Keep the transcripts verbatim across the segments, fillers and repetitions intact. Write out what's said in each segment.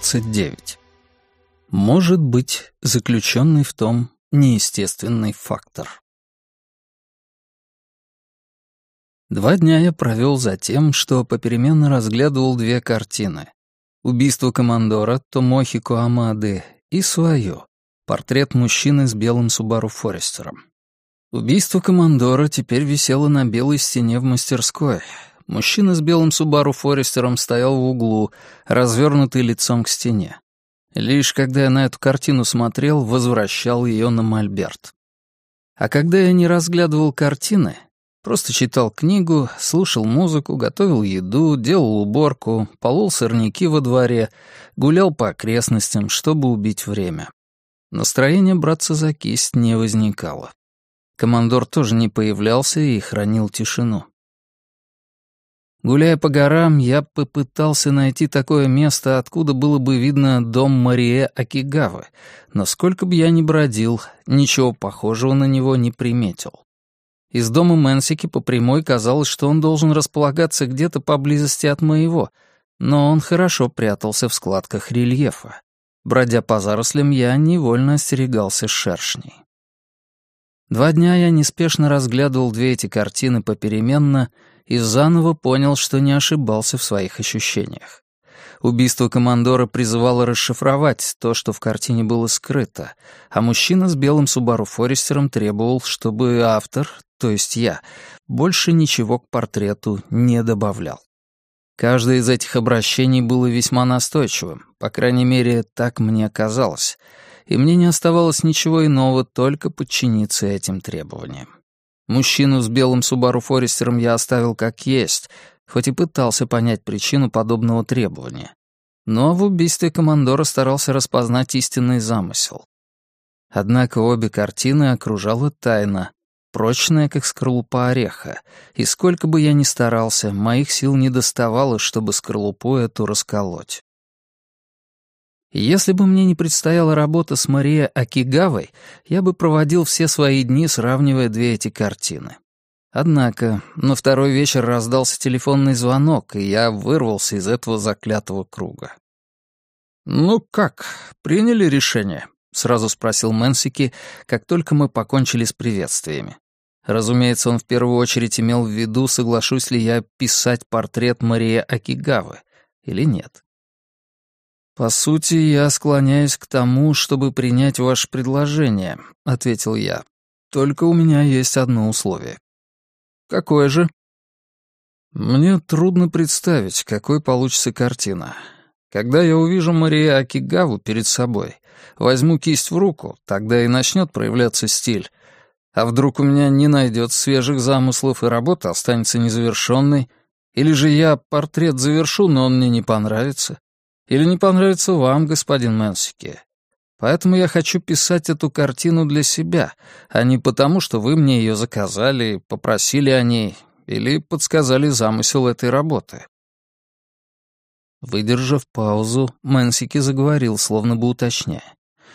двадцать девять. Может быть, заключенный в том неестественный фактор. Два дня я провел за тем, что попеременно разглядывал две картины. «Убийство командора» Томохико Амады и свое «Портрет мужчины с белым Субару Форестером». «Убийство командора» теперь висело на белой стене в мастерской. Мужчина с белым Субару Форестером стоял в углу, развернутый лицом к стене. Лишь когда я на эту картину смотрел, возвращал ее на мольберт. А когда я не разглядывал картины, просто читал книгу, слушал музыку, готовил еду, делал уборку, полол сорняки во дворе, гулял по окрестностям, чтобы убить время. Настроение браться за кисть не возникало. Командор тоже не появлялся и хранил тишину. Гуляя по горам, я попытался найти такое место, откуда было бы видно дом Марие Акигавы, но сколько бы я ни бродил, ничего похожего на него не приметил. Из дома Мэнсики по прямой казалось, что он должен располагаться где-то поблизости от моего, но он хорошо прятался в складках рельефа. Бродя по зарослям, я невольно остерегался шершней. Два дня я неспешно разглядывал две эти картины попеременно и заново понял, что не ошибался в своих ощущениях. Убийство командора призывало расшифровать то, что в картине было скрыто, а мужчина с белым Субару Форестером требовал, чтобы автор, то есть я, больше ничего к портрету не добавлял. Каждое из этих обращений было весьма настойчивым, по крайней мере, так мне казалось, и мне не оставалось ничего иного, только подчиниться этим требованиям. Мужчину с белым Субару Форестером я оставил как есть, хоть и пытался понять причину подобного требования. Но в убийстве командора старался распознать истинный замысел. Однако обе картины окружала тайна, прочная, как скорлупа ореха, и сколько бы я ни старался, моих сил не доставало, чтобы скорлупу эту расколоть. Если бы мне не предстояла работа с Марией Акигавой, я бы проводил все свои дни, сравнивая две эти картины. Однако на второй вечер раздался телефонный звонок, и я вырвался из этого заклятого круга. «Ну как, приняли решение?» — сразу спросил Мэнсики, как только мы покончили с приветствиями. Разумеется, он в первую очередь имел в виду, соглашусь ли я писать портрет Марии Акигавы или нет. «По сути, я склоняюсь к тому, чтобы принять ваше предложение», — ответил я. «Только у меня есть одно условие». «Какое же?» «Мне трудно представить, какой получится картина. Когда я увижу Марию Акигаву перед собой, возьму кисть в руку, тогда и начнет проявляться стиль. А вдруг у меня не найдется свежих замыслов, и работа останется незавершенной? Или же я портрет завершу, но он мне не понравится? Или не понравится вам, господин Мэнсики? Поэтому я хочу писать эту картину для себя, а не потому, что вы мне ее заказали, попросили о ней или подсказали замысел этой работы». Выдержав паузу, Мэнсики заговорил, словно бы уточняя.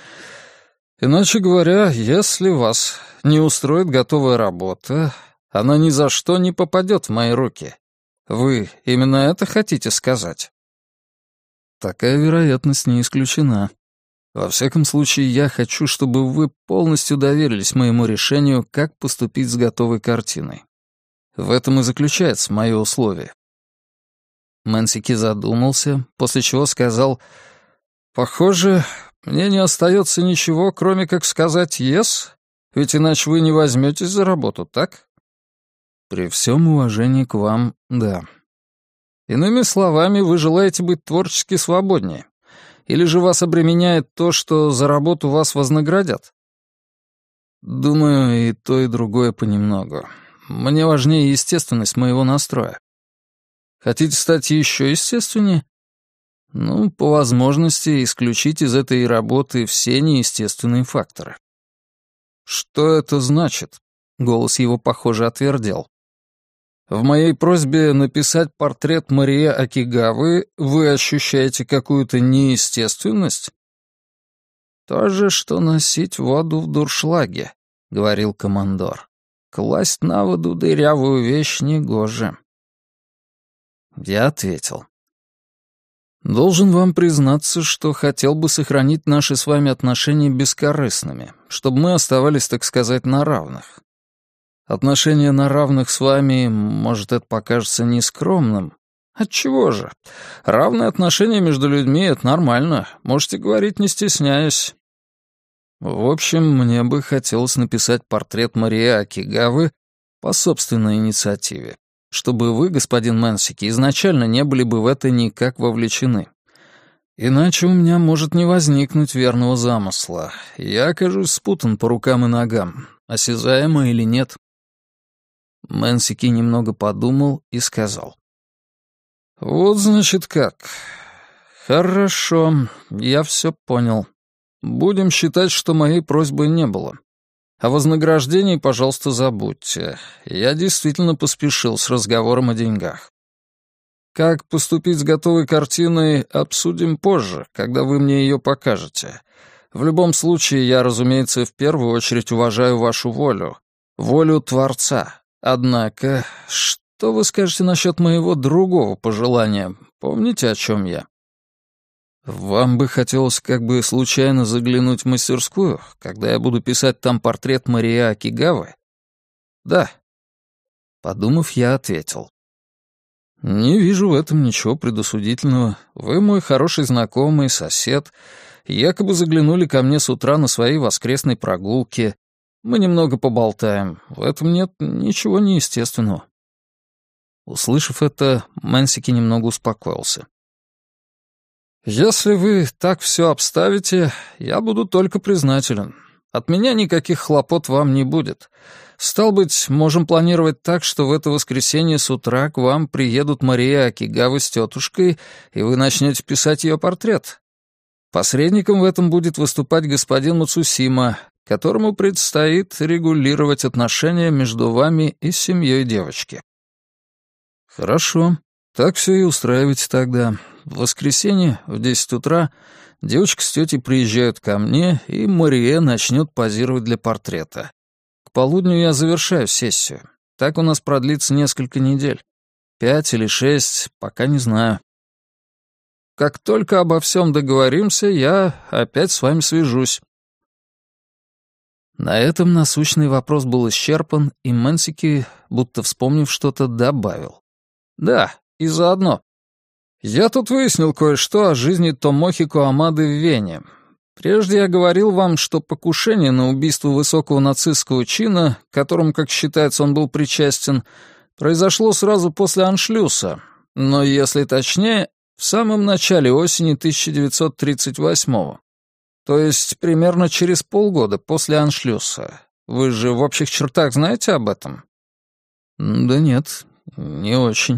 «Иначе говоря, если вас не устроит готовая работа, она ни за что не попадет в мои руки. Вы именно это хотите сказать?» «Такая вероятность не исключена. Во всяком случае, я хочу, чтобы вы полностью доверились моему решению, как поступить с готовой картиной. В этом и заключается мое условие». Мэнсики задумался, после чего сказал: «Похоже, мне не остается ничего, кроме как сказать «yes», ведь иначе вы не возьметесь за работу, так?» «При всем уважении к вам, да». «Иными словами, вы желаете быть творчески свободнее? Или же вас обременяет то, что за работу вас вознаградят?» «Думаю, и то, и другое понемногу. Мне важнее естественность моего настроя». «Хотите стать еще естественнее?» «Ну, по возможности исключить из этой работы все неестественные факторы». «Что это значит?» — голос его, похоже, отвердел. «В моей просьбе написать портрет Марии Акигавы вы ощущаете какую-то неестественность?» «То же, что носить воду в дуршлаге», — говорил командор. «Класть на воду дырявую вещь негоже». Я ответил. Должен вам признаться, что хотел бы сохранить наши с вами отношения бескорыстными, чтобы мы оставались, так сказать, на равных. Отношения на равных с вами, может, это покажется нескромным. Отчего же? Равные отношения между людьми — это нормально. Можете говорить, не стесняясь. В общем, мне бы хотелось написать портрет Марии Акигавы по собственной инициативе, чтобы вы, господин Мэнсики, изначально не были бы в это никак вовлечены. Иначе у меня может не возникнуть верного замысла. Я окажусь спутан по рукам и ногам, осязаемо или нет. Мэнсики немного подумал и сказал. «Вот, значит, как. Хорошо, я все понял. Будем считать, что моей просьбы не было. О вознаграждении, пожалуйста, забудьте. Я действительно поспешил с разговором о деньгах. Как поступить с готовой картиной, обсудим позже, когда вы мне ее покажете. В любом случае, я, разумеется, в первую очередь уважаю вашу волю. Волю Творца. Однако, что вы скажете насчет моего другого пожелания? Помните, о чем я? Вам бы хотелось как бы случайно заглянуть в мастерскую, когда я буду писать там портрет Марии Акигавы? Да. Подумав, я ответил. Не вижу в этом ничего предосудительного. Вы мой хороший знакомый, сосед. Якобы заглянули ко мне с утра на своей воскресной прогулке. Мы немного поболтаем. В этом нет ничего неестественного. Услышав это, Мэнсики немного успокоился. «Если вы так все обставите, я буду только признателен. От меня никаких хлопот вам не будет. Стал быть, можем планировать так, что в это воскресенье с утра к вам приедут Мария Акигава с тетушкой, и вы начнете писать ее портрет. Посредником в этом будет выступать господин Мацусима, которому предстоит регулировать отношения между вами и семьей девочки». «Хорошо, так все и устраивайте тогда. В воскресенье в десять утра девочка с тетей приезжают ко мне, и Мария начнет позировать для портрета. К полудню я завершаю сессию. Так у нас продлится несколько недель. Пять или шесть, пока не знаю. Как только обо всем договоримся, я опять с вами свяжусь». На этом насущный вопрос был исчерпан, и Мэнсики, будто вспомнив что-то, добавил. «Да, и заодно. Я тут выяснил кое-что о жизни Томохико Амады в Вене. Прежде я говорил вам, что покушение на убийство высокого нацистского чина, к которому, как считается, он был причастен, произошло сразу после аншлюса, но, если точнее, в самом начале осени тысяча девятьсот тридцать восьмого, то есть примерно через полгода после аншлюса. Вы же в общих чертах знаете об этом? Да нет, не очень.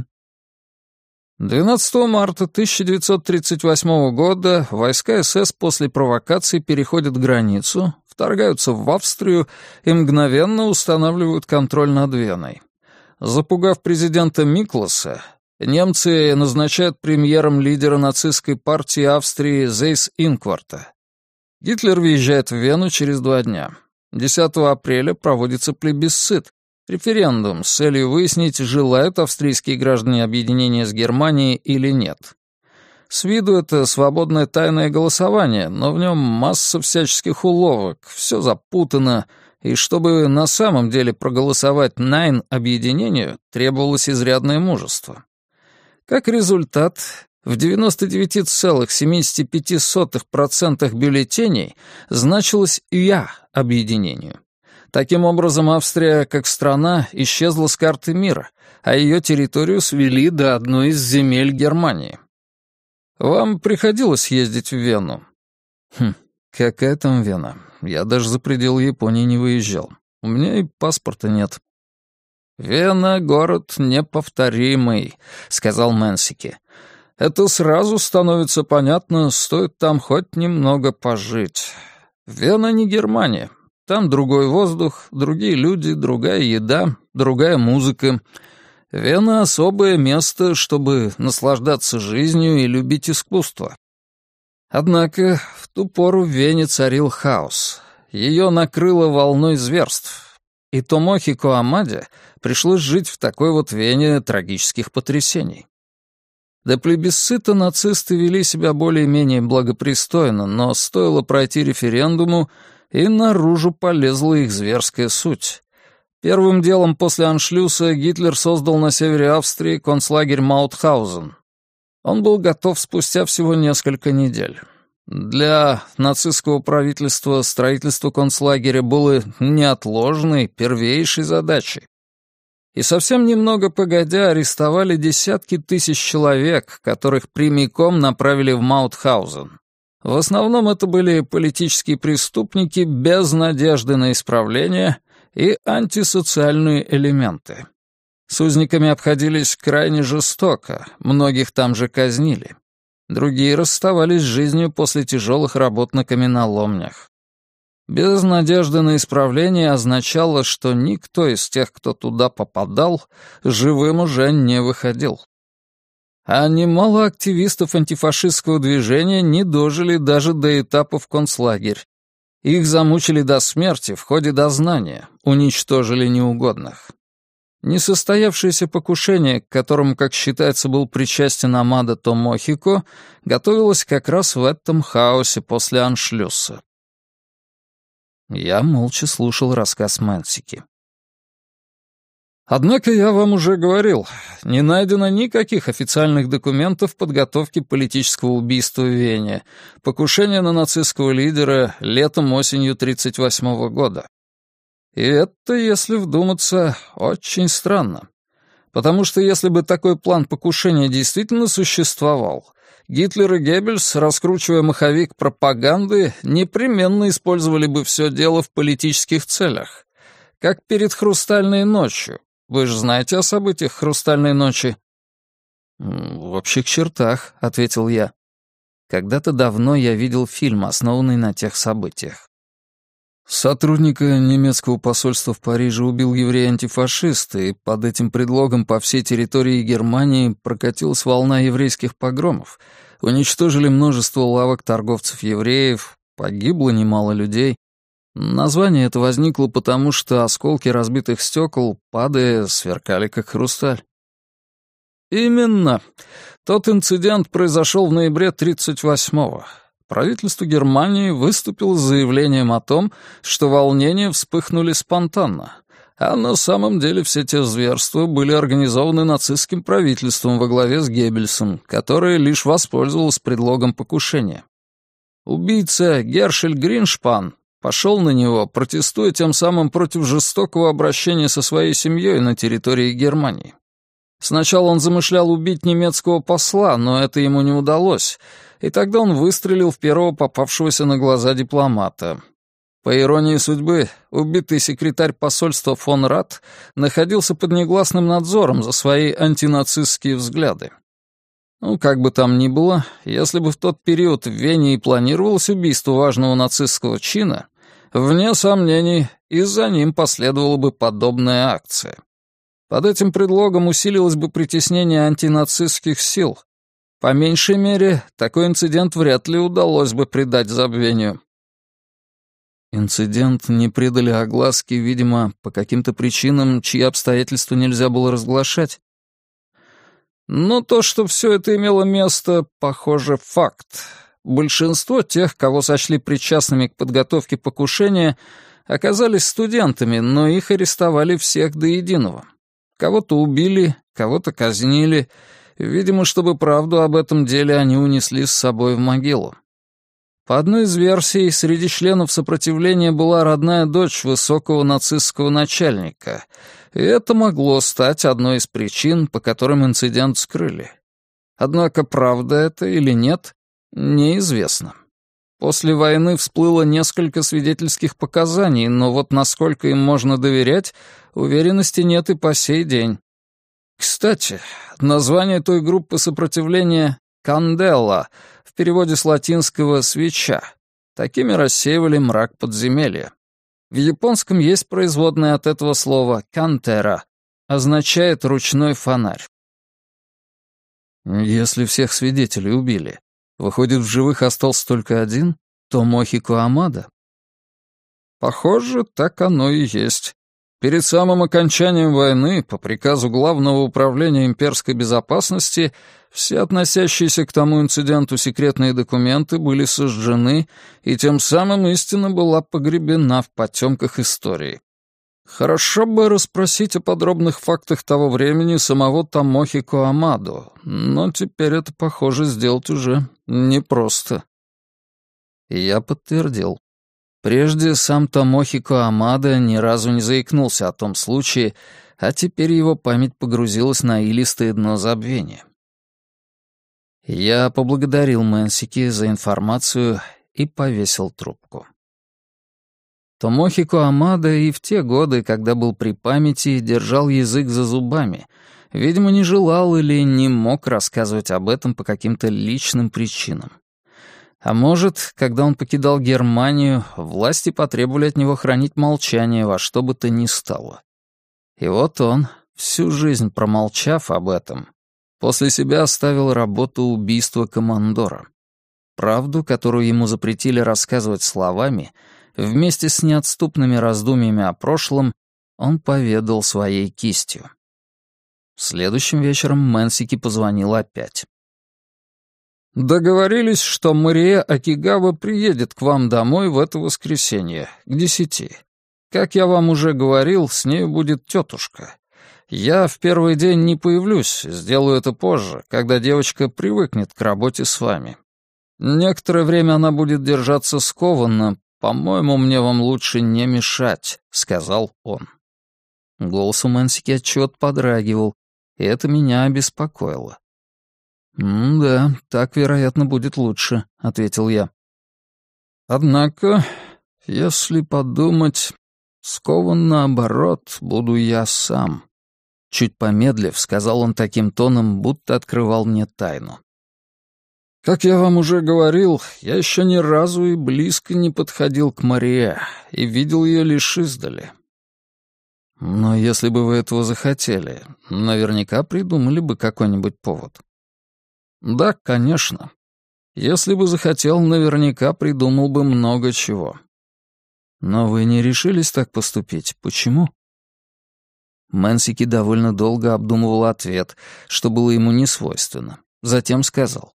двенадцатого марта тысяча девятьсот тридцать восьмого года войска СС после провокаций переходят границу, вторгаются в Австрию и мгновенно устанавливают контроль над Веной. Запугав президента Миклоса, немцы назначают премьером лидера нацистской партии Австрии Зейс Инкварта. Гитлер въезжает в Вену через два дня. десятого апреля проводится плебисцит, референдум с целью выяснить, желают австрийские граждане объединения с Германией или нет. С виду это свободное тайное голосование, но в нем масса всяческих уловок, все запутано, и чтобы на самом деле проголосовать «Найн» объединению, требовалось изрядное мужество. Как результат, в девяносто девять целых семьдесят пять сотых процента бюллетеней значилось «Я» объединению. Таким образом, Австрия, как страна, исчезла с карты мира, а ее территорию свели до одной из земель Германии. Вам приходилось ездить в Вену? Хм, какая там Вена? Я даже за пределы Японии не выезжал. У меня и паспорта нет. «Вена — город неповторимый», — сказал Мэнсики. «Это сразу становится понятно, стоит там хоть немного пожить. Вена не Германия. Там другой воздух, другие люди, другая еда, другая музыка. Вена — особое место, чтобы наслаждаться жизнью и любить искусство. Однако в ту пору в Вене царил хаос. Ее накрыло волной зверств. И Томохико Амаде пришлось жить в такой вот Вене трагических потрясений. До плебисцита нацисты вели себя более-менее благопристойно, но стоило пройти референдуму, и наружу полезла их зверская суть. Первым делом после аншлюса Гитлер создал на севере Австрии концлагерь Маутхаузен. Он был готов спустя всего несколько недель. Для нацистского правительства строительство концлагеря было неотложной, первейшей задачей. И совсем немного погодя арестовали десятки тысяч человек, которых прямиком направили в Маутхаузен. В основном это были политические преступники без надежды на исправление и антисоциальные элементы. С узниками обходились крайне жестоко, многих там же казнили. Другие расставались с жизнью после тяжелых работ на каменоломнях. Без надежды на исправление означало, что никто из тех, кто туда попадал, живым уже не выходил. А немало активистов антифашистского движения не дожили даже до этапа в концлагерь. Их замучили до смерти в ходе дознания, уничтожили неугодных. Несостоявшееся покушение, к которому, как считается, был причастен Амадо Томохико, готовилось как раз в этом хаосе после аншлюса. Я молча слушал рассказ Мэнсики. «Однако я вам уже говорил, не найдено никаких официальных документов подготовки политического убийства в Вене, покушения на нацистского лидера летом-осенью тридцать восьмого года. И это, если вдуматься, очень странно. Потому что если бы такой план покушения действительно существовал, Гитлер и Геббельс, раскручивая маховик пропаганды, непременно использовали бы все дело в политических целях. Как перед «Хрустальной ночью». Вы же знаете о событиях «Хрустальной ночи»?» «В общих чертах», — ответил я. Когда-то давно я видел фильм, основанный на тех событиях. Сотрудника немецкого посольства в Париже убил еврей-антифашист, и под этим предлогом по всей территории Германии прокатилась волна еврейских погромов. Уничтожили множество лавок торговцев-евреев, погибло немало людей. Название это возникло потому, что осколки разбитых стекол, падая, сверкали как хрусталь. Именно. Тот инцидент произошел в ноябре тридцать восьмого. Правительство Германии выступило с заявлением о том, что волнения вспыхнули спонтанно, а на самом деле все те зверства были организованы нацистским правительством во главе с Геббельсом, которое лишь воспользовалось предлогом покушения. Убийца Гершель Гриншпан пошел на него, протестуя тем самым против жестокого обращения со своей семьей на территории Германии. Сначала он замышлял убить немецкого посла, но это ему не удалось, и тогда он выстрелил в первого попавшегося на глаза дипломата. По иронии судьбы, убитый секретарь посольства фон Рат находился под негласным надзором за свои антинацистские взгляды. Ну, как бы там ни было, если бы в тот период в Вене и планировалось убийство важного нацистского чина, вне сомнений, и за ним последовала бы подобная акция. Под этим предлогом усилилось бы притеснение антинацистских сил. По меньшей мере, такой инцидент вряд ли удалось бы придать забвению. Инцидент не придали огласке, видимо, по каким-то причинам, чьи обстоятельства нельзя было разглашать. Но то, что все это имело место, похоже, факт. Большинство тех, кого сочли причастными к подготовке покушения, оказались студентами, но их арестовали всех до единого. Кого-то убили, кого-то казнили. Видимо, чтобы правду об этом деле они унесли с собой в могилу. По одной из версий, среди членов сопротивления была родная дочь высокого нацистского начальника, и это могло стать одной из причин, по которым инцидент скрыли. Однако правда это или нет, неизвестно. После войны всплыло несколько свидетельских показаний, но вот насколько им можно доверять, уверенности нет и по сей день. Кстати, название той группы сопротивления «Канделла», в переводе с латинского «свеча». Такими рассеивали мрак подземелья. В японском есть производное от этого слова «кантера», означает «ручной фонарь». Если всех свидетелей убили, выходит, в живых остался только один, Томохико Амадо? Похоже, так оно и есть. Перед самым окончанием войны, по приказу Главного управления имперской безопасности, Все относящиеся к тому инциденту секретные документы были сожжены, и тем самым истина была погребена в потемках истории. Хорошо бы расспросить о подробных фактах того времени самого Томохико Амадо, но теперь это, похоже, сделать уже непросто. И я подтвердил. Прежде сам Томохико Амадо ни разу не заикнулся о том случае, а теперь его память погрузилась на илистое дно забвения. Я поблагодарил Мэнсики за информацию и повесил трубку. Томохико Амадо и в те годы, когда был при памяти, держал язык за зубами, видимо, не желал или не мог рассказывать об этом по каким-то личным причинам. А может, когда он покидал Германию, власти потребовали от него хранить молчание во что бы то ни стало. И вот он, всю жизнь промолчав об этом, после себя оставил работу убийства командора. Правду, которую ему запретили рассказывать словами, вместе с неотступными раздумьями о прошлом, он поведал своей кистью. Следующим вечером Мэнсики позвонил опять. «Договорились, что Мария Акигава приедет к вам домой в это воскресенье, к десяти. Как я вам уже говорил, с нею будет тетушка. Я в первый день не появлюсь, сделаю это позже, когда девочка привыкнет к работе с вами. Некоторое время она будет держаться скованно. По-моему, мне вам лучше не мешать», — сказал он. Голос у Мэнсики отчет подрагивал, и это меня обеспокоило. «М-да, так, вероятно, будет лучше», — ответил я. «Однако, если подумать, скован наоборот буду я сам». Чуть помедлив, сказал он таким тоном, будто открывал мне тайну. «Как я вам уже говорил, я еще ни разу и близко не подходил к Мария и видел ее лишь издали. Но если бы вы этого захотели, наверняка придумали бы какой-нибудь повод». «Да, конечно. Если бы захотел, наверняка придумал бы много чего». «Но вы не решились так поступить. Почему?» Мэнсики довольно долго обдумывал ответ, что было ему не свойственно. Затем сказал.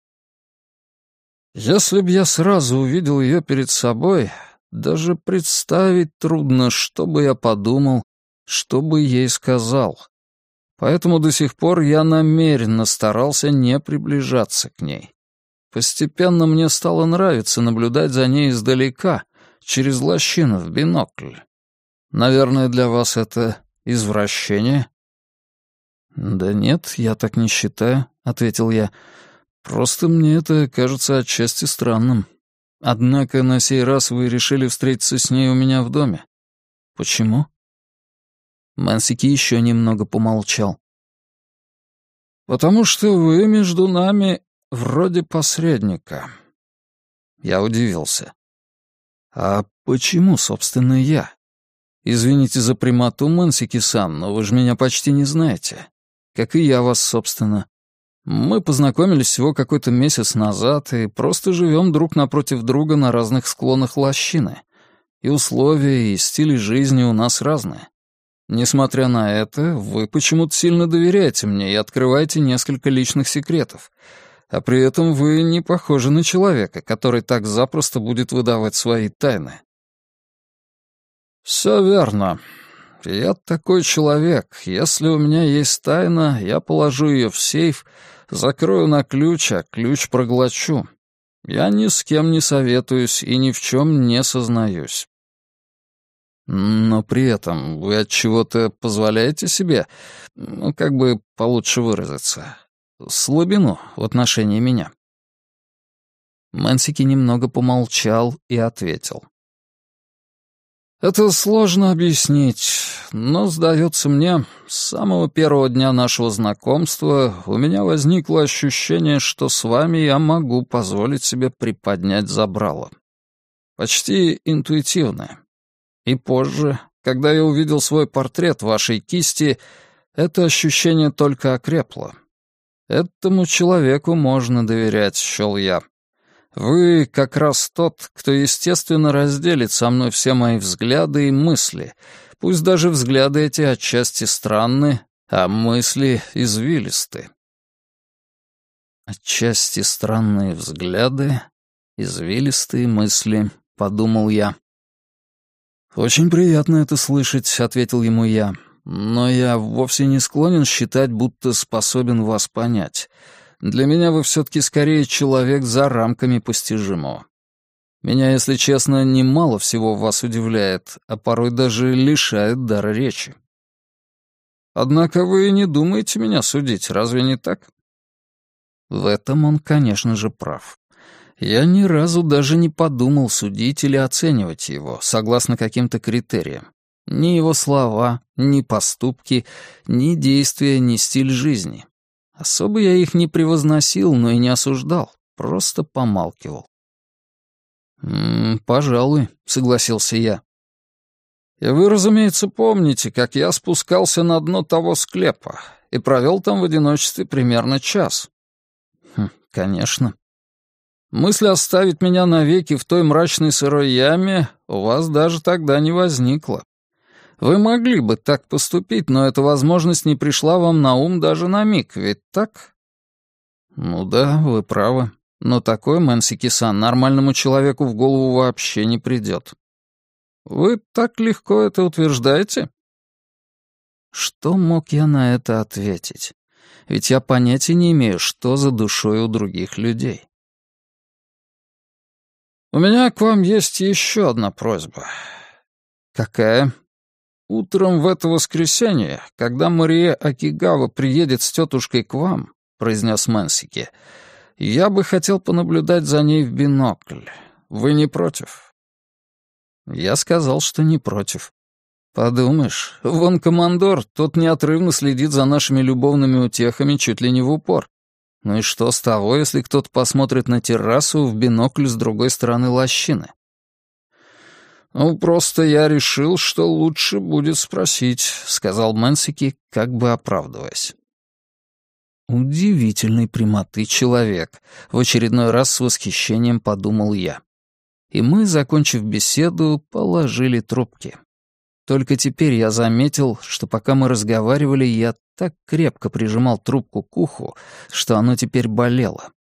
«Если б я сразу увидел ее перед собой, даже представить трудно, что бы я подумал, что бы ей сказал. Поэтому до сих пор я намеренно старался не приближаться к ней. Постепенно мне стало нравиться наблюдать за ней издалека, через лощину в бинокль. Наверное, для вас это извращение?» «Да нет, я так не считаю», — ответил я. «Просто мне это кажется отчасти странным. Однако на сей раз вы решили встретиться с ней у меня в доме. Почему?» Мэнсики еще немного помолчал. «Потому что вы между нами вроде посредника». Я удивился. «А почему, собственно, я? Извините за прямоту, Мэнсики-сан, но вы же меня почти не знаете. Как и я вас, собственно. Мы познакомились всего какой-то месяц назад и просто живем друг напротив друга на разных склонах лощины. И условия, и стили жизни у нас разные. Несмотря на это, вы почему-то сильно доверяете мне и открываете несколько личных секретов. А при этом вы не похожи на человека, который так запросто будет выдавать свои тайны». «Все верно. Я такой человек. Если у меня есть тайна, я положу ее в сейф, закрою на ключ, а ключ проглочу. Я ни с кем не советуюсь и ни в чем не сознаюсь». «Но при этом вы от чего-то позволяете себе, ну, как бы получше выразиться, слабину в отношении меня?» Мэнсики немного помолчал и ответил. «Это сложно объяснить, но, сдается мне, с самого первого дня нашего знакомства у меня возникло ощущение, что с вами я могу позволить себе приподнять забрало. Почти интуитивное. И позже, когда я увидел свой портрет в вашей кисти, это ощущение только окрепло. Этому человеку можно доверять, счел я. Вы как раз тот, кто, естественно, разделит со мной все мои взгляды и мысли, пусть даже взгляды эти отчасти странны, а мысли извилисты». Отчасти странные взгляды, извилистые мысли, подумал я. «Очень приятно это слышать», — ответил ему я. «Но я вовсе не склонен считать, будто способен вас понять. Для меня вы все-таки скорее человек за рамками постижимого. Меня, если честно, немало всего вас удивляет, а порой даже лишает дара речи. Однако вы не думаете меня судить, разве не так?» В этом он, конечно же, прав. Я ни разу даже не подумал судить или оценивать его, согласно каким-то критериям. Ни его слова, ни поступки, ни действия, ни стиль жизни. Особо я их не превозносил, но и не осуждал, просто помалкивал. «М -м, «Пожалуй», — согласился я. «И вы, разумеется, помните, как я спускался на дно того склепа и провел там в одиночестве примерно час?» «Хм, конечно». «Мысль оставить меня навеки в той мрачной сырой яме у вас даже тогда не возникла. Вы могли бы так поступить, но эта возможность не пришла вам на ум даже на миг, ведь так?» «Ну да, вы правы. Но такое, Мэнсики-сан, нормальному человеку в голову вообще не придет». «Вы так легко это утверждаете?» Что мог я на это ответить? Ведь я понятия не имею, что за душой у других людей. «У меня к вам есть еще одна просьба». «Какая?» «Утром в это воскресенье, когда Мария Акигава приедет с тетушкой к вам», — произнес Мэнсики, — «я бы хотел понаблюдать за ней в бинокль. Вы не против?» Я сказал, что не против. Подумаешь, вон командор, тот неотрывно следит за нашими любовными утехами чуть ли не в упор. Ну и что с того, если кто-то посмотрит на террасу в бинокль с другой стороны лощины? «Ну, просто я решил, что лучше будет спросить», — сказал Мэнсики, как бы оправдываясь. Удивительной прямоты человек, в очередной раз с восхищением подумал я. И мы, закончив беседу, положили трубки. Только теперь я заметил, что пока мы разговаривали, я так крепко прижимал трубку к уху, что оно теперь болело.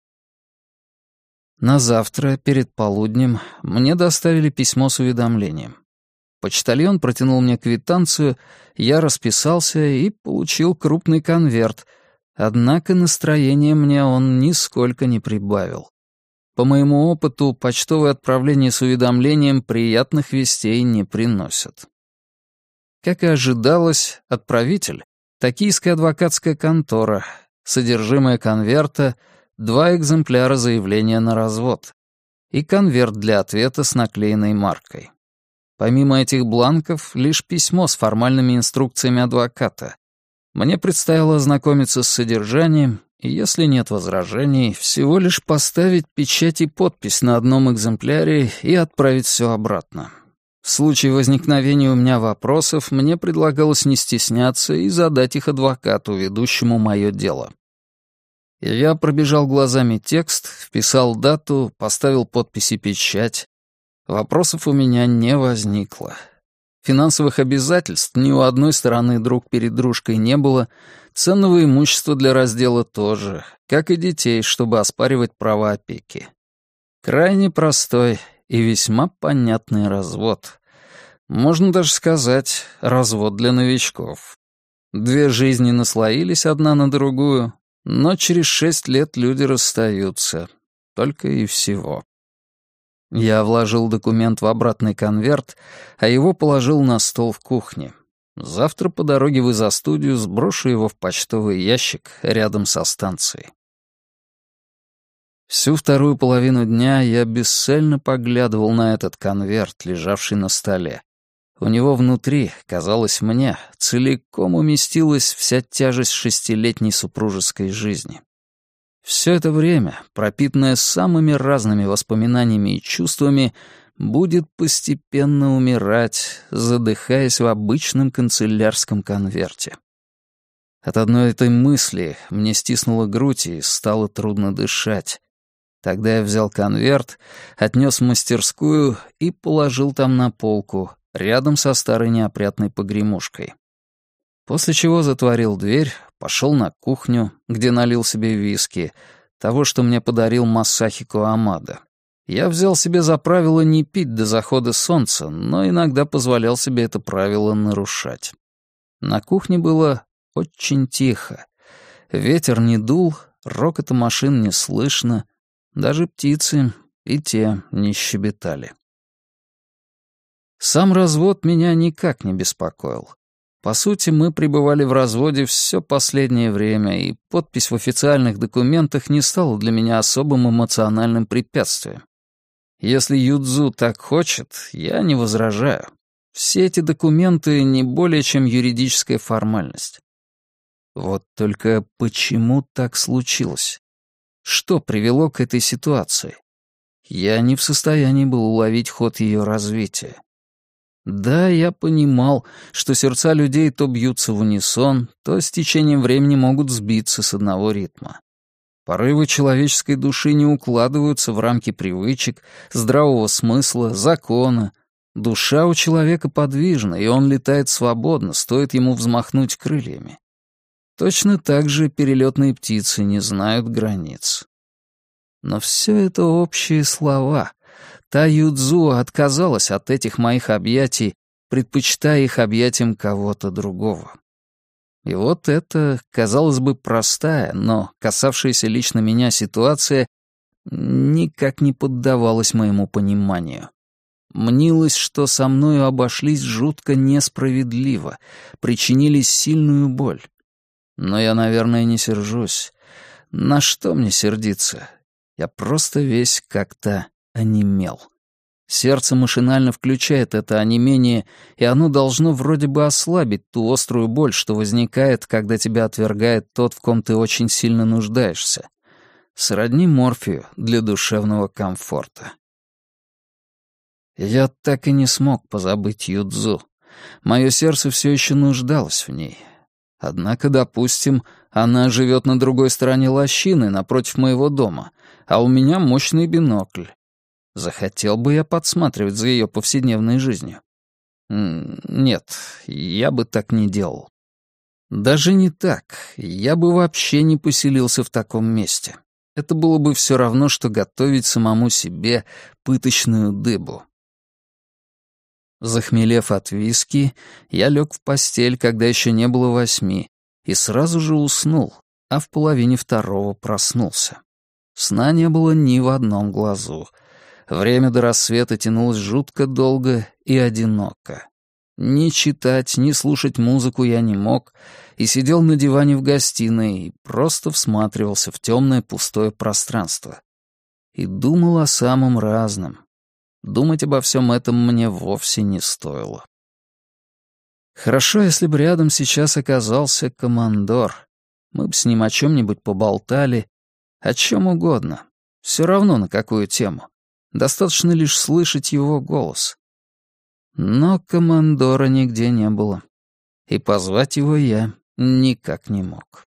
На завтра, перед полуднем, мне доставили письмо с уведомлением. Почтальон протянул мне квитанцию, я расписался и получил крупный конверт, однако настроение мне он нисколько не прибавил. По моему опыту, почтовые отправления с уведомлением приятных вестей не приносят. Как и ожидалось, отправитель — токийская адвокатская контора, содержимое конверта — два экземпляра заявления на развод и конверт для ответа с наклеенной маркой. Помимо этих бланков, лишь письмо с формальными инструкциями адвоката. Мне предстояло ознакомиться с содержанием, и, если нет возражений, всего лишь поставить печать и подпись на одном экземпляре и отправить все обратно. В случае возникновения у меня вопросов мне предлагалось не стесняться и задать их адвокату, ведущему мое дело. Я пробежал глазами текст, вписал дату, поставил подпись и печать. Вопросов у меня не возникло. Финансовых обязательств ни у одной стороны друг перед дружкой не было, ценного имущества для раздела тоже, как и детей, чтобы оспаривать права опеки. Крайне простой и весьма понятный развод. Можно даже сказать, развод для новичков. Две жизни наслоились одна на другую, но через шесть лет люди расстаются. Только и всего. Я вложил документ в обратный конверт, а его положил на стол в кухне. Завтра по дороге в изо-студию сброшу его в почтовый ящик рядом со станцией. Всю вторую половину дня я бесцельно поглядывал на этот конверт, лежавший на столе. У него внутри, казалось мне, целиком уместилась вся тяжесть шестилетней супружеской жизни. Все это время, пропитанное самыми разными воспоминаниями и чувствами, будет постепенно умирать, задыхаясь в обычном канцелярском конверте. От одной этой мысли мне стиснуло грудь и стало трудно дышать. Тогда я взял конверт, отнес в мастерскую и положил там на полку, рядом со старой неопрятной погремушкой. После чего затворил дверь, пошел на кухню, где налил себе виски, того, что мне подарил Масахико Амада. Я взял себе за правило не пить до захода солнца, но иногда позволял себе это правило нарушать. На кухне было очень тихо. Ветер не дул, рокота машин не слышно, даже птицы и те не щебетали. Сам развод меня никак не беспокоил. По сути, мы пребывали в разводе все последнее время, и подпись в официальных документах не стала для меня особым эмоциональным препятствием. Если Юдзу так хочет, я не возражаю. Все эти документы не более чем юридическая формальность. Вот только почему так случилось? Что привело к этой ситуации? Я не в состоянии был уловить ход ее развития. Да, я понимал, что сердца людей то бьются в унисон, то с течением времени могут сбиться с одного ритма. Порывы человеческой души не укладываются в рамки привычек, здравого смысла, закона. Душа у человека подвижна, и он летает свободно, стоит ему взмахнуть крыльями. Точно так же перелетные птицы не знают границ. Но все это общие слова. Та Юдзу отказалась от этих моих объятий, предпочитая их объятиям кого-то другого. И вот эта, казалось бы, простая, но касавшаяся лично меня ситуация никак не поддавалась моему пониманию. Мнилось, что со мною обошлись жутко несправедливо, причинили сильную боль. Но я, наверное, не сержусь. На что мне сердиться? Я просто весь как-то онемел. Сердце машинально включает это онемение, и оно должно вроде бы ослабить ту острую боль, что возникает, когда тебя отвергает тот, в ком ты очень сильно нуждаешься. Сродни морфию для душевного комфорта. Я так и не смог позабыть Юдзу. Мое сердце все еще нуждалось в ней. Однако, допустим, она живет на другой стороне лощины, напротив моего дома, а у меня мощный бинокль. Захотел бы я подсматривать за ее повседневной жизнью? Нет, я бы так не делал. Даже не так. Я бы вообще не поселился в таком месте. Это было бы все равно, что готовить самому себе пыточную дыбу. Захмелев от виски, я лег в постель, когда еще не было восьми, и сразу же уснул, а в половине второго проснулся. Сна не было ни в одном глазу. Время до рассвета тянулось жутко долго и одиноко. Ни читать, ни слушать музыку я не мог, и сидел на диване в гостиной и просто всматривался в темное пустое пространство. И думал о самом разном. Думать обо всем этом мне вовсе не стоило. Хорошо, если бы рядом сейчас оказался командор. Мы бы с ним о чем-нибудь поболтали, о чем угодно. Все равно на какую тему. Достаточно лишь слышать его голос. Но командора нигде не было, и позвать его я никак не мог.